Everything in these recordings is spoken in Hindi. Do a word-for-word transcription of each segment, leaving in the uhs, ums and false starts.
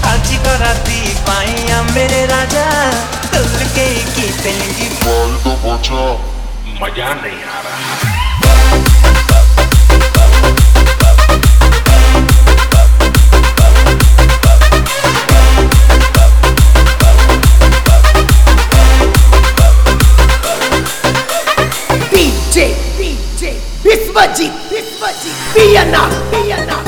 आज को राती पाइया मेरे राजा तुल के की तेंगी बोल तो बचा मजा नहीं आ रहा। डीजे डीजे विश्वजीत विश्वजीत पियाना पियाना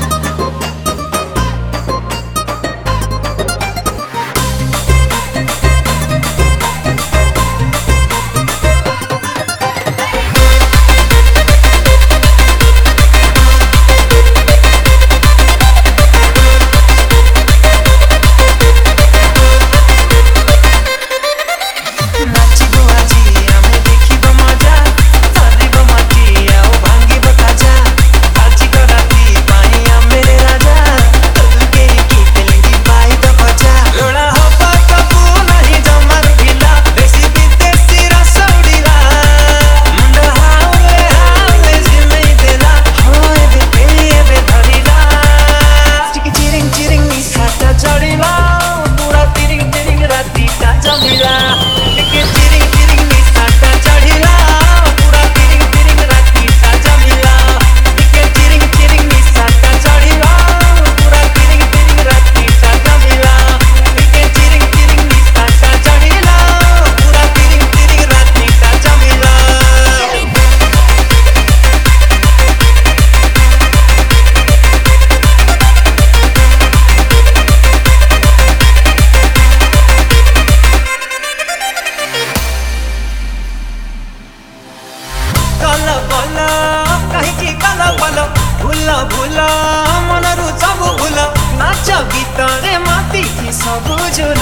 भूल भूल मनरु सब भूल नाच गीत रे माती सब झुल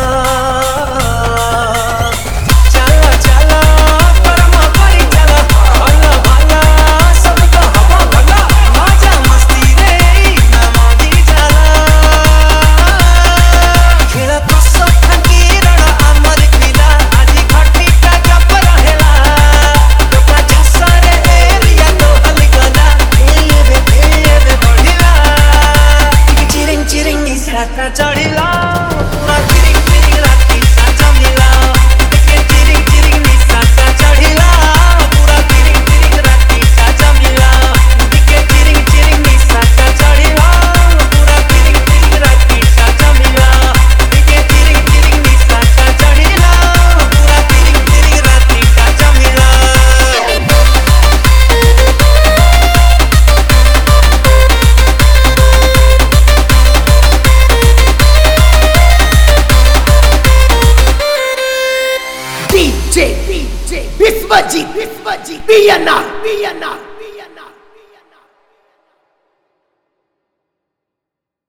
चल चल कर्म करी चल भल भल सब तो हब भल मजा मस्ती रे नमदी चल खेल कस थाकी रण आमर पिला आज घटीटा जप रहेला तोका झसरे एरिया तो हल गला साका चढ़िला पूरा चिरिंग चिरिंग राती साचा मिला चिरिंग चिरिंग नी साका चढ़िला पूरा चिरिंग चिरिंग राती साचा मिला चिरिंग चिरिंग नी साका चढ़िला पूरा चिरिंग चिरिंग राती साचा मिला चिरिंग चिरिंग नी साका चढ़िला पूरा चिरिंग चिरिंग राती साचा मिला डीजे डीजे विश्वजीत विश्वजीत पियाना पियाना